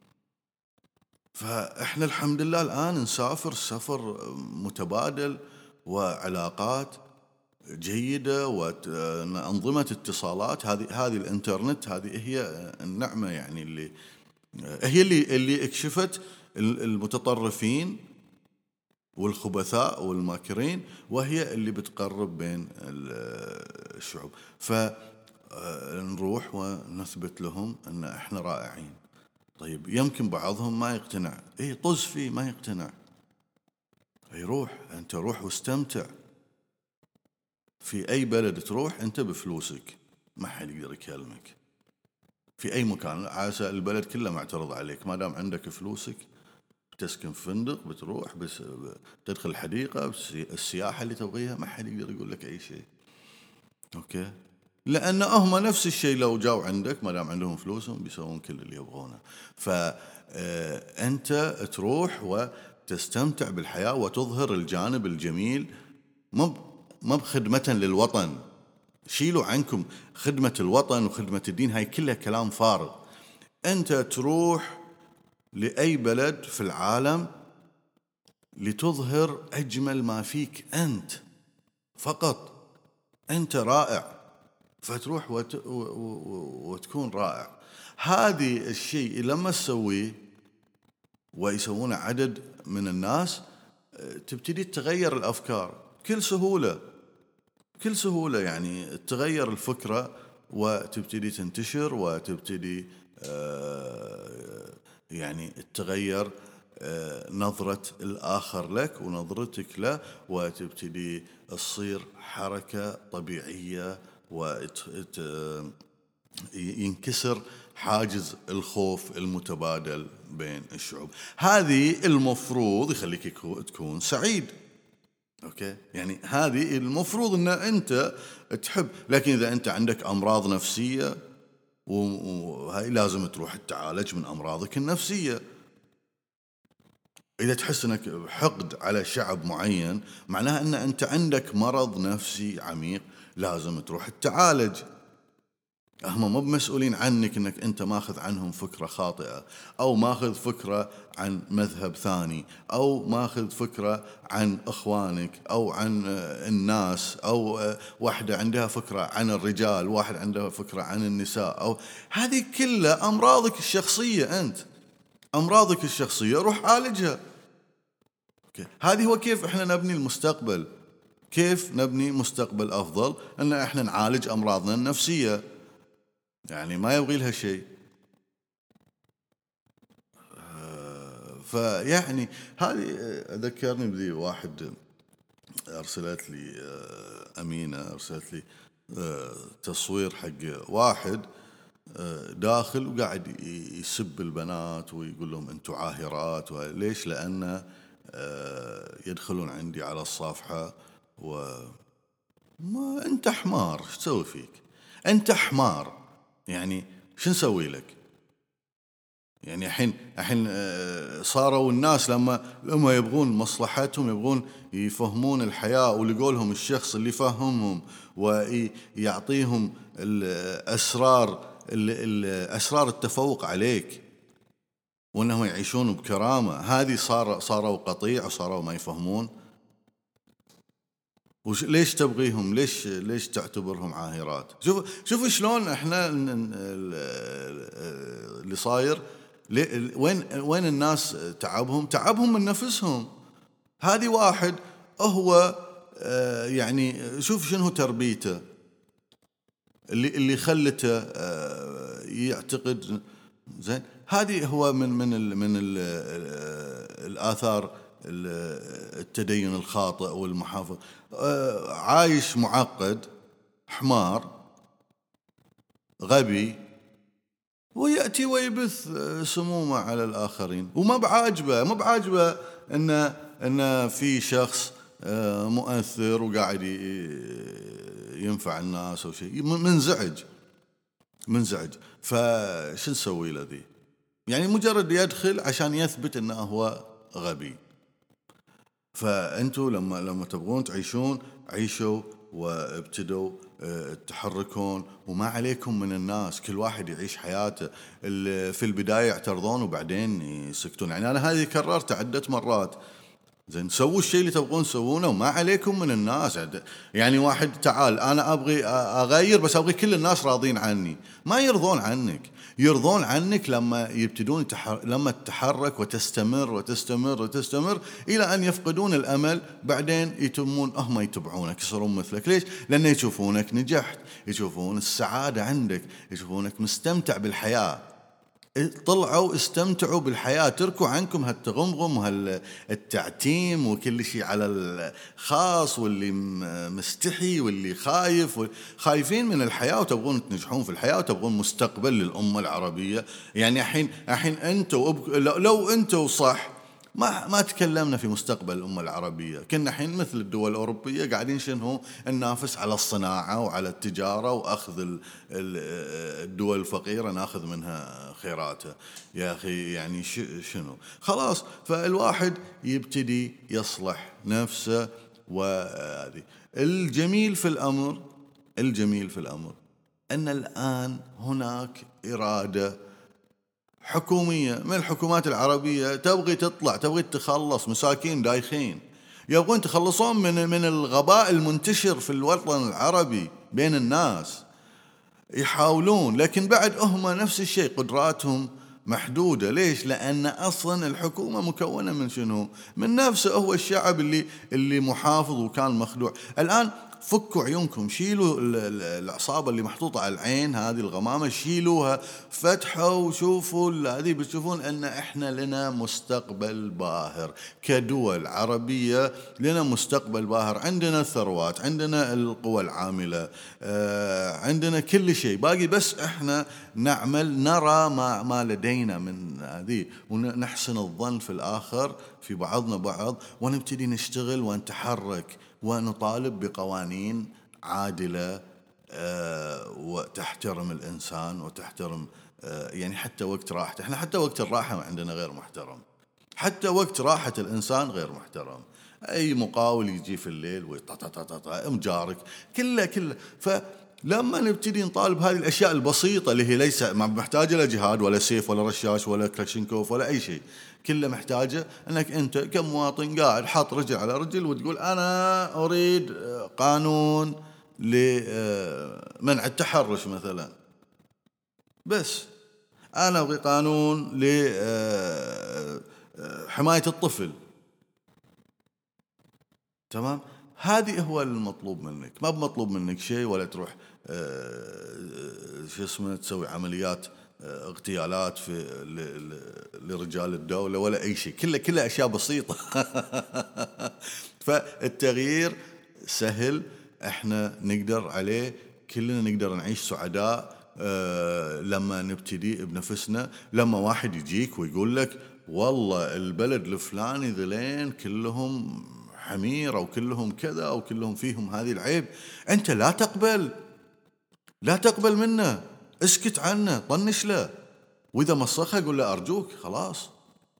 فإحنا الحمد لله الآن نسافر سفر متبادل وعلاقات جيدة وأنظمة اتصالات. هذه الإنترنت، هذه هي النعمة يعني اللي اكشفت المتطرفين والخبثاء والماكرين، وهي اللي بتقرب بين الشعوب. فنروح ونثبت لهم أن احنا رائعين. طيب يمكن بعضهم ما يقتنع، طز فيه ما يقتنع، أنت روح واستمتع. في أي بلد تروح أنت بفلوسك، ما حد يقدر يكلمك في أي مكان، عسى البلد كله معترض عليك، ما دام عندك فلوسك بتسكن في فندق، بتروح بس تدخل الحديقة، السياحة اللي تبغيها، ما حد يقدر يقول لك أي شيء. أوكي، لأن هم نفس الشيء لو جاوا عندك، ما دام عندهم فلوسهم بيسوون كل اللي يبغونه. فأنت تروح وتستمتع بالحياة وتظهر الجانب الجميل، ما بخدمة للوطن. شيلوا عنكم خدمة الوطن وخدمة الدين، هاي كلها كلام فارغ. أنت تروح لأي بلد في العالم لتظهر أجمل ما فيك أنت فقط، أنت رائع، فتروح وتكون رائع. هذه الشيء لما تسويه ويسوونه عدد من الناس، تبتدي تغير الأفكار بكل سهولة. يعني تغير الفكرة وتبتدي تنتشر، وتبتدي يعني تغير نظرة الآخر لك ونظرتك له، وتبتدي تصير حركة طبيعية، وينكسر حاجز الخوف المتبادل بين الشعوب. هذه المفروض يخليك تكون سعيد. أوكي، يعني هذه المفروض أن أنت تحب. لكن إذا أنت عندك أمراض نفسية وهاي لازم تروح تعالج من أمراضك النفسية. إذا تحس أنك حقد على شعب معين معناها أن أنت عندك مرض نفسي عميق لازم تروح تعالج. هم مو بمسؤولين عنك أنك أنت ماخذ عنهم فكرة خاطئة، أو ماخذ فكرة عن مذهب ثاني، أو ماخذ فكرة عن إخوانك أو عن الناس، أو واحدة عندها فكرة عن الرجال، واحد عنده فكرة عن النساء، أو هذه كلها أمراضك الشخصية. أنت أمراضك الشخصية روح عالجها. هذه هو كيف إحنا نبني المستقبل. كيف نبني مستقبل أفضل؟ أن إحنا نعالج أمراضنا النفسية، يعني ما يبغي لها شيء. فيعني هذه ذكرني بذي واحد أرسلت لي أمينة أرسلت لي تصوير حق واحد داخل وقاعد يسب البنات ويقول لهم أنتوا عاهرات. ليش؟ لأن يدخلون عندي على الصفحة ما أنت حمار، شو تسوي فيك؟ أنت حمار، يعني شو نسوي لك؟ يعني الحين صاروا الناس لما يبغون مصلحتهم، يبغون يفهمون الحياة، ولقوا لهم الشخص اللي يفهمهم ويعطيهم أسرار التفوق عليك وأنهم يعيشون بكرامة. هذه صاروا قطيع وصاروا ما يفهمون. ليش تبغيهم؟ ليش تعتبرهم عاهرات؟ شوف شلون احنا اللي صاير. وين الناس تعبهم من نفسهم. هذه واحد هو يعني شوف شنو تربيته اللي خلته يعتقد زين. هذه هو من الآثار التدين الخاطئ والمحافظ. عايش معقد، حمار، غبي، ويأتي ويبث سمومه على الآخرين. وما بعاجبه إن في شخص مؤثر وقاعد ينفع الناس أو شيء. منزعج. فشو نسوي له ذي؟ يعني مجرد يدخل عشان يثبت إنه هو غبي. فأنتوا لما تبغون تعيشون عيشوا، وابتدوا تحركون، وما عليكم من الناس. كل واحد يعيش حياته. في البداية يعترضون وبعدين يسكتون. يعني أنا هذه كررت عدة مرات. زين، سووا الشيء اللي تبغون تسوونه وما عليكم من الناس. يعني واحد تعال أنا أبغي أغير، بس أبغي كل الناس راضين عني. ما يرضون عنك. يرضون عنك لما يبتدون لما تتحرك وتستمر إلى أن يفقدون الأمل. بعدين يتمون هم يتبعونك، يصيرون مثلك. ليش؟ لأن يشوفونك نجحت، يشوفون السعادة عندك، يشوفونك مستمتع بالحياة. طلعوا استمتعوا بالحياة، تركوا عنكم هالتغمغم وهالتعتيم وكل شيء على الخاص، واللي مستحي واللي خايفين من الحياة، وتبغون تنجحون في الحياة وتبغون مستقبل للأمة العربية. يعني الحين أنتوا لو أنتوا صح ما تكلمنا في مستقبل الأمة العربية. كنا حين مثل الدول الأوروبية قاعدين شنو ننافس على الصناعة وعلى التجارة، وأخذ الدول الفقيرة ناخذ منها خيراتها. يا أخي يعني شنو خلاص. فالواحد يبتدي يصلح نفسه. وهذه الجميل في الأمر أن الآن هناك إرادة حكومية من الحكومات العربية تبغي تطلع، تبغي تخلص مساكين دايخين. يبغون تخلصون من الغباء المنتشر في الوطن العربي بين الناس. يحاولون، لكن بعد هم نفس الشيء قدراتهم محدودة. ليش؟ لأن أصلا الحكومة مكونة من شنو؟ من نفسه هو الشعب اللي محافظ وكان مخدوع. الآن فكوا عيونكم، شيلوا العصابة اللي محطوطة على العين، هذه الغمامة شيلوها، فتحوا وشوفوا هذه، بتشوفون أن إحنا لنا مستقبل باهر كدول عربية، لنا مستقبل باهر. عندنا ثروات، عندنا القوى العاملة، عندنا كل شيء، باقي بس إحنا نعمل، نرى ما لدينا من هذه، ونحسن الظن في الآخر، في بعضنا بعض، ونبتدي نشتغل ونتحرك ونطالب بقوانين عادلة وتحترم الإنسان وتحترم يعني حتى وقت راحته. احنا حتى وقت الراحة عندنا غير محترم، حتى وقت راحة الإنسان غير محترم. أي مقاول يجي في الليل مجارك كله. فلما نبتدي نطالب هذه الأشياء البسيطة اللي هي ليس محتاجة لا جهاد ولا سيف ولا رشاش ولا كلاشينكوف ولا أي شيء، كله محتاجة أنك أنت كمواطن قاعد حاط رجل على رجل وتقول أنا أريد قانون لمنع التحرش مثلا، بس أنا أبغي قانون لحماية الطفل. تمام، هذه هو المطلوب منك، ما بمطلوب منك شيء، ولا تروح شو اسمه تسوي عمليات اغتيالات لرجال الدولة ولا أي شيء، كله أشياء بسيطة. فالتغيير سهل، احنا نقدر عليه، كلنا نقدر نعيش سعداء لما نبتدي بنفسنا. لما واحد يجيك ويقول لك والله البلد الفلاني ذلين كلهم حمير أو كلهم كذا أو كلهم فيهم هذه العيب، أنت لا تقبل منه، اسكت عنه، طنش له، وإذا مصخه قول له أرجوك خلاص.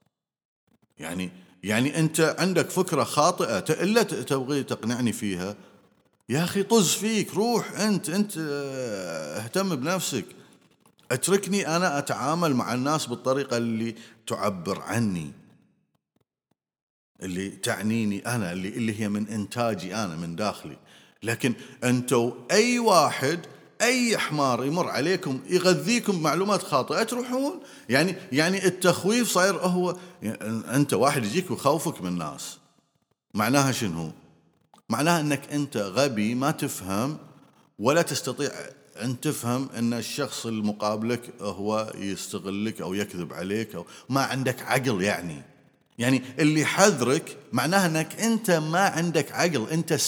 يعني أنت عندك فكرة خاطئة إلا تبغي تقنعني فيها، يا أخي طز فيك، روح أنت اهتم بنفسك، اتركني أنا أتعامل مع الناس بالطريقة اللي تعبر عني، اللي تعنيني أنا، اللي هي من إنتاجي أنا من داخلي. لكن أنتوا أي واحد، أي حمار يمر عليكم يغذيكم بمعلومات خاطئة تروحون. يعني التخويف صاير هو، يعني أنت واحد يجيك ويخوفك من الناس، معناها شنو؟ معناها أنك أنت غبي، ما تفهم ولا تستطيع أن تفهم أن الشخص المقابلك هو يستغلك أو يكذب عليك، أو ما عندك عقل. يعني اللي حذرك معناها أنك أنت ما عندك عقل،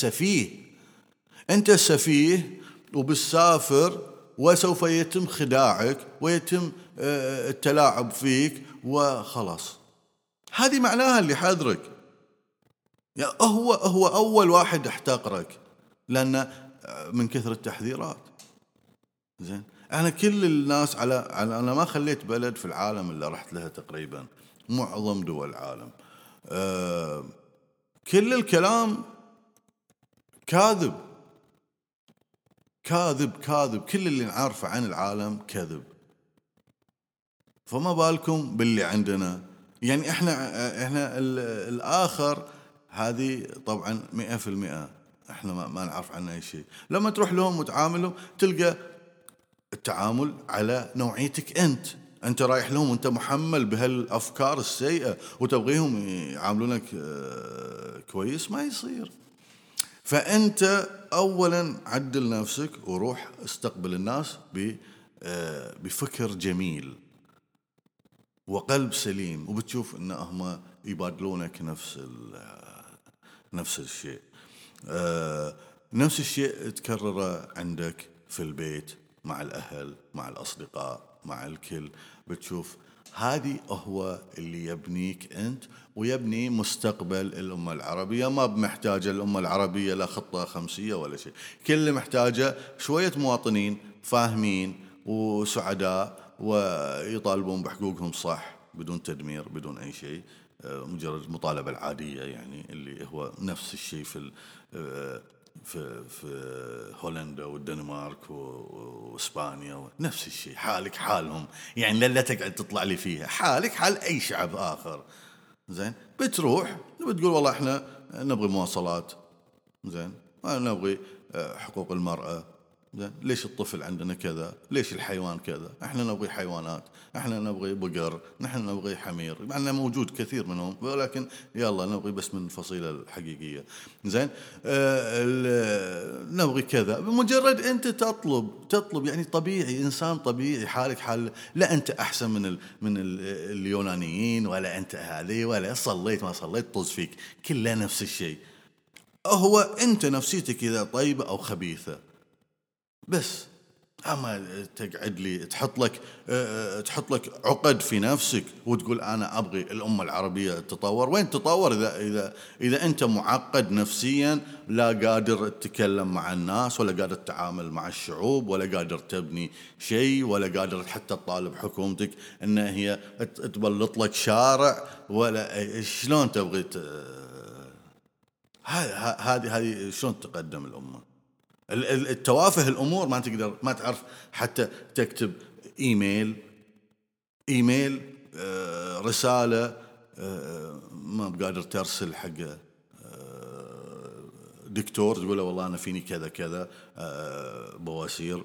أنت سفيه وبالسافر، وسوف يتم خداعك ويتم التلاعب فيك وخلاص. هذه معناها اللي حذرك. يعني هو أول واحد احتقرك لأن من كثرة التحذيرات. زين، أنا كل الناس أنا ما خليت بلد في العالم اللي رحت لها تقريبا، معظم دول العالم كل الكلام كاذب، كل اللي نعرفه عن العالم كذب، فما بالكم باللي عندنا. يعني احنا الآخر هذه طبعا 100% احنا ما نعرف عنه أي شيء. لما تروح لهم وتعاملهم تلقى التعامل على نوعيتك، أنت رايح لهم وأنت محمل بهالأفكار السيئة وتبغيهم يعاملونك كويس، ما يصير. فأنت أولا عدل نفسك وروح استقبل الناس بفكر جميل وقلب سليم، وبتشوف إنهم يبادلونك نفس الشيء. نفس الشيء تكرره عندك في البيت، مع الأهل، مع الأصدقاء، مع الكل. بتشوف هذه هو اللي يبنيك أنت ويبني مستقبل الأمة العربية. ما بمحتاجة الأمة العربية لا خطة خمسية ولا شيء، كل محتاجة شوية مواطنين فاهمين وسعداء ويطالبون بحقوقهم صح، بدون تدمير، بدون أي شيء، مجرد مطالبة العادية، يعني اللي هو نفس الشيء في هولندا والدنمارك واسبانيا، نفس الشيء، حالك حالهم. يعني لا تقعد تطلع لي فيها، حالك حال اي شعب اخر. زين، بتروح بتقول والله احنا نبغي مواصلات، زين، نبغي حقوق المرأة، زين، ليش الطفل عندنا كذا؟ ليش الحيوان كذا؟ احنا نبغي حيوانات، احنا نبغي بقر، نحن نبغي حمير، مع انه موجود كثير منهم، ولكن يلا نبغي بس من الفصيلة الحقيقية. زين، نبغي كذا. بمجرد انت تطلب يعني طبيعي، انسان طبيعي، حالك حال. لا انت احسن من اليونانيين، ولا انت هذه، ولا صليت ما صليت طز فيك، كله نفس الشيء. هو انت نفسيتك اذا طيبة او خبيثة بس. اما تقعد لي تحط لك عقد في نفسك وتقول انا ابغي الامه العربيه تتطور. وين تتطور اذا انت معقد نفسيا، لا قادر تتكلم مع الناس، ولا قادر تتعامل مع الشعوب، ولا قادر تبني شيء، ولا قادر حتى تطالب حكومتك ان هي تبلط لك شارع، ولا شلون تبغي هذه شلون تقدم الامه؟ التوافه الامور ما تقدر، ما تعرف حتى تكتب ايميل رساله، ما بقادر ترسل حق دكتور تقول له والله انا فيني كذا كذا بواسير.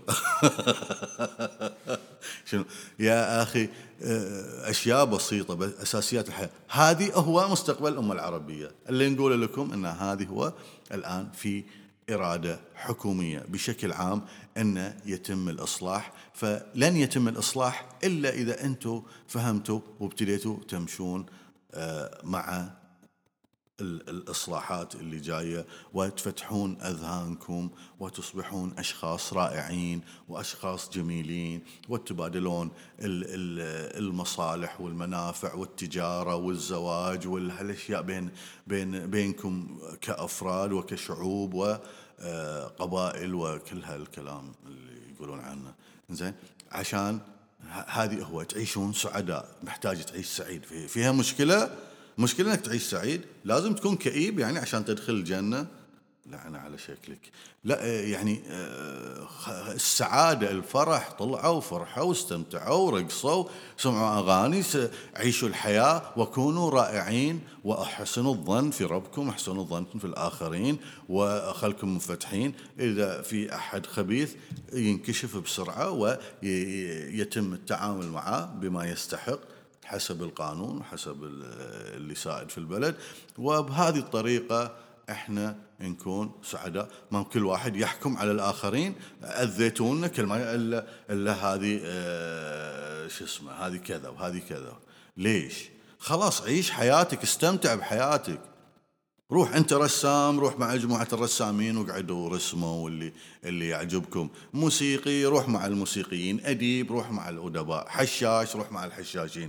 شنو يا اخي؟ اشياء بسيطه بس اساسيات الحياه. هذه هو مستقبل الامه العربيه اللي نقول لكم ان هذه هو الان في اراده حكوميه بشكل عام ان يتم الاصلاح. فلن يتم الاصلاح الا اذا انتم فهمتوا وابتديتوا تمشون مع الإصلاحات اللي جاية، وتفتحون أذهانكم وتصبحون أشخاص رائعين وأشخاص جميلين، وتبادلون المصالح والمنافع والتجارة والزواج والهالأشياء بينكم كأفراد وكشعوب وقبائل وكل هالكلام اللي يقولون عنه. زين، عشان هذه هو تعيشون سعداء. محتاج تعيش سعيد. فيها مشكلة انك تعيش سعيد؟ لازم تكون كئيب يعني عشان تدخل الجنة؟ لعنة على شكلك. لا يعني السعادة، الفرح، طلعوا فرحوا واستمتعوا ورقصوا، سمعوا أغاني، عيشوا الحياة وكونوا رائعين، وأحسنوا الظن في ربكم، أحسنوا الظن في الآخرين، وخلكم منفتحين. إذا في أحد خبيث ينكشف بسرعة ويتم التعامل معه بما يستحق حسب القانون وحسب اللي سائد في البلد. وبهذه الطريقة احنا نكون سعداء. ما كل واحد يحكم على الآخرين، أذيتونا كلمة إلا هذه شو اسمه، هذه كذا وهذه كذا. ليش؟ خلاص عيش حياتك، استمتع بحياتك. روح انت رسام، روح مع مجموعة الرسامين وقعدوا رسموا، واللي يعجبكم موسيقي روح مع الموسيقيين، أديب روح مع الأدباء، حشاش روح مع الحشاشين،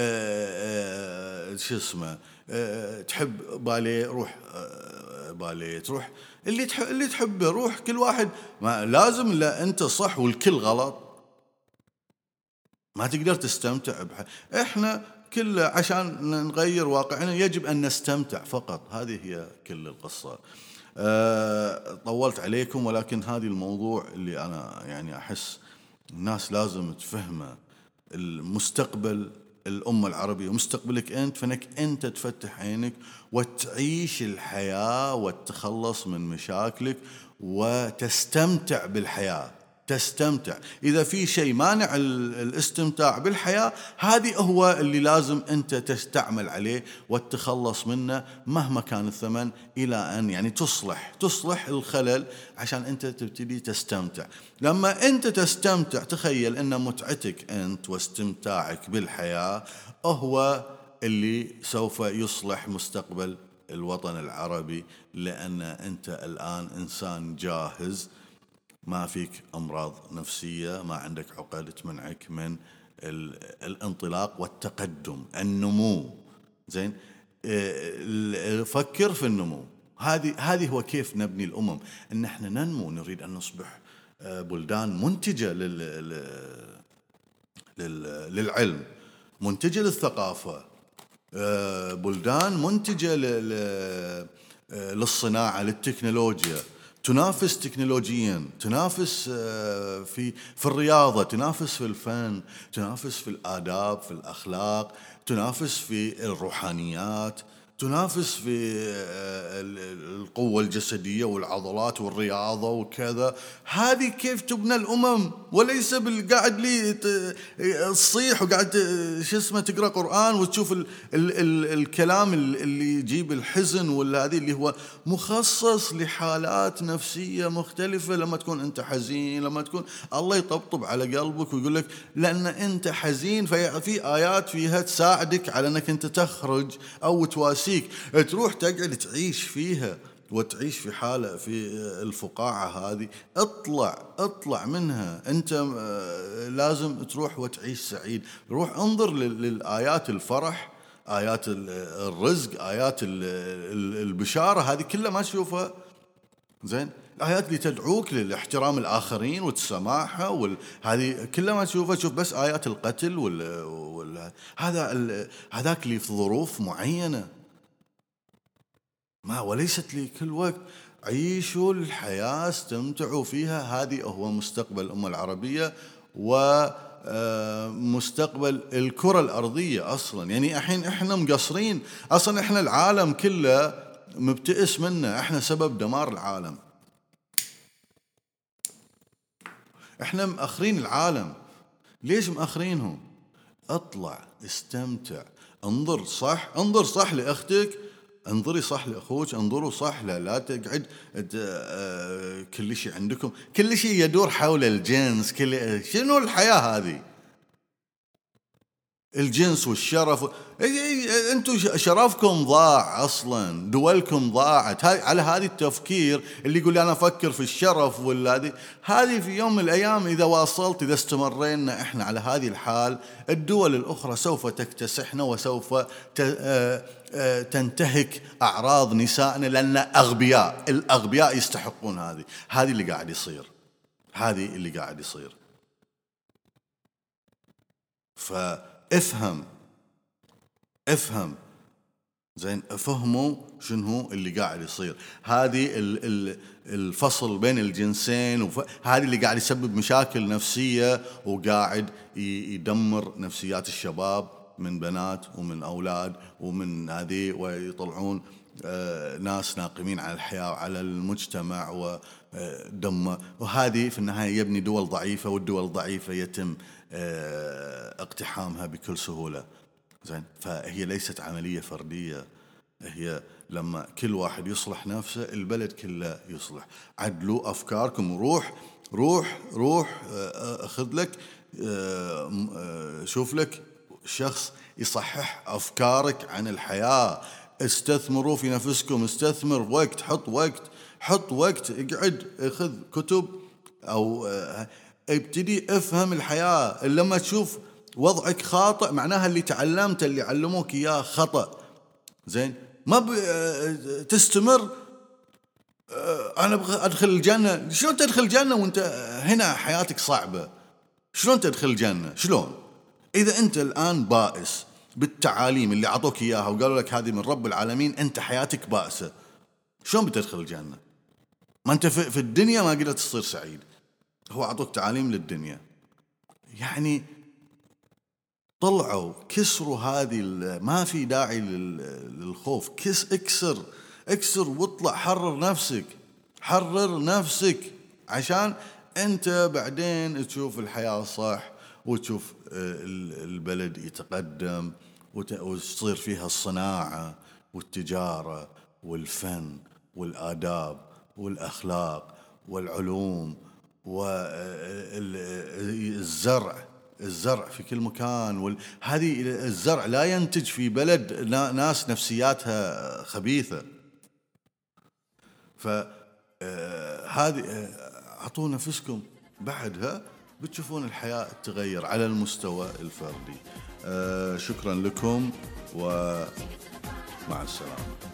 شو اسمه، تحب باليه روح باليه، تروح اللي تحبه روح. كل واحد ما لازم، لا انت صح والكل غلط، ما تقدر تستمتع احنا كل عشان نغير واقعنا يجب أن نستمتع فقط. هذه هي كل القصة. طولت عليكم، ولكن هذه الموضوع اللي أنا يعني أحس الناس لازم تفهمه. المستقبل الأمة العربية ومستقبلك أنت، فإنك أنت تفتح عينك وتعيش الحياة وتتخلص من مشاكلك وتستمتع بالحياة. تستمتع. إذا في شيء مانع الاستمتاع بالحياة، هذه هو اللي لازم أنت تستعمل عليه وتتخلص منه مهما كان الثمن، إلى أن يعني تصلح الخلل عشان أنت تبتدي تستمتع. لما أنت تستمتع، تخيل أن متعتك أنت واستمتاعك بالحياة هو اللي سوف يصلح مستقبل الوطن العربي، لأن أنت الآن إنسان جاهز، ما فيك أمراض نفسية، ما عندك عقد تمنعك من الانطلاق والتقدم، النمو. زين، فكر في النمو. هذه هو كيف نبني الأمم، إن احنا ننمو، نريد أن نصبح بلدان منتجة للعلم، منتجة للثقافة، بلدان منتجة للصناعة، للتكنولوجيا، تنافس تكنولوجيا، تنافس في الرياضة، تنافس في الفن، تنافس في الآداب، في الأخلاق، تنافس في الروحانيات، تنافس في القوة الجسدية والعضلات والرياضة وكذا. هذه كيف تبنى الأمم، وليس بالقاعد لي تصيح وقاعد شو اسمه تقرأ قرآن وتشوف الكلام اللي يجيب الحزن، ولا هذه اللي هو مخصص لحالات نفسية مختلفة. لما تكون أنت حزين، لما تكون الله يطبطب على قلبك ويقول لك لأن أنت حزين، في آيات فيها تساعدك على أنك أنت تخرج أو تواسيك، تروح تقعد تعيش فيها وتعيش في حالة في الفقاعة هذه. اطلع منها. أنت لازم تروح وتعيش سعيد. روح انظر للآيات الفرح، آيات الرزق، آيات البشارة، هذه كلها ما تشوفها. زين، الآيات اللي تدعوك لاحترام الآخرين والسماحة هذه كلها ما تشوفها. تشوف بس آيات القتل هذاك اللي في ظروف معينة، وليست لكل وقت. عيشوا الحياة، استمتعوا فيها. هذه هو مستقبل الأمة العربية ومستقبل الكرة الأرضية أصلا. يعني الحين إحنا مقصرين أصلا، إحنا العالم كله مبتئس منا، إحنا سبب دمار العالم، إحنا مأخرين العالم. ليش مأخرينهم؟ اطلع، استمتع، انظر صح لأختك، انظري صح لأخوك، انظروا صح. لا تقعد كل شيء عندكم، كل شيء يدور حول الجنس. شنو الحياة هذه؟ الجنس والشرف. انتم شرفكم ضاع اصلا، دولكم ضاعت على هذه التفكير اللي يقول انا افكر في الشرف ولا هذه في يوم من الايام اذا واصلت، اذا استمرينا احنا على هذه الحال، الدول الاخرى سوف تكتسحنا وسوف تنتهك اعراض نسائنا، لان الاغبياء يستحقون هذه اللي قاعد يصير. افهم زين، افهموا شنو اللي قاعد يصير. هذه الفصل بين الجنسين هذه اللي قاعد يسبب مشاكل نفسية، وقاعد يدمر نفسيات الشباب من بنات ومن أولاد ومن هذه، ويطلعون ناس ناقمين على الحياة وعلى المجتمع ودم. وهذه في النهاية يبني دول ضعيفة، والدول الضعيفة يتم اقتحامها بكل سهولة. زين، فهي ليست عملية فردية، هي لما كل واحد يصلح نفسه البلد كله يصلح. عدلوا أفكاركم، روح أخذ لك شوف لك شخص يصحح أفكارك عن الحياة. استثمروا في نفسكم، استثمر وقت، حط وقت، اقعد اخذ كتب أو ابتدي افهم الحياة. لما تشوف وضعك خاطئ معناها اللي تعلمته، اللي علموك إياه خطأ. زين، ما تستمر أنا أبغى أدخل الجنة. شلون تدخل الجنة وأنت هنا حياتك صعبة؟ شلون تدخل الجنة؟ شلون إذا أنت الآن بائس بالتعاليم اللي عطوك إياها وقالوا لك هذه من رب العالمين، أنت حياتك بائسة، شلون بتدخل الجنة؟ ما أنت في الدنيا ما قدرت تصير سعيد، هو عطوك تعاليم للدنيا. يعني طلعوا كسروا هذه، ما في داعي للخوف. اكسر واطلع، حرر نفسك عشان انت بعدين تشوف الحياة صح، وتشوف البلد يتقدم وتصير فيها الصناعة والتجارة والفن والآداب والأخلاق والعلوم والزرع في كل مكان. هذه الزرع لا ينتج في بلد ناس نفسياتها خبيثة. فهذه أعطوا نفسكم، بعدها بتشوفون الحياة تغير على المستوى الفردي. شكرا لكم ومع السلامة.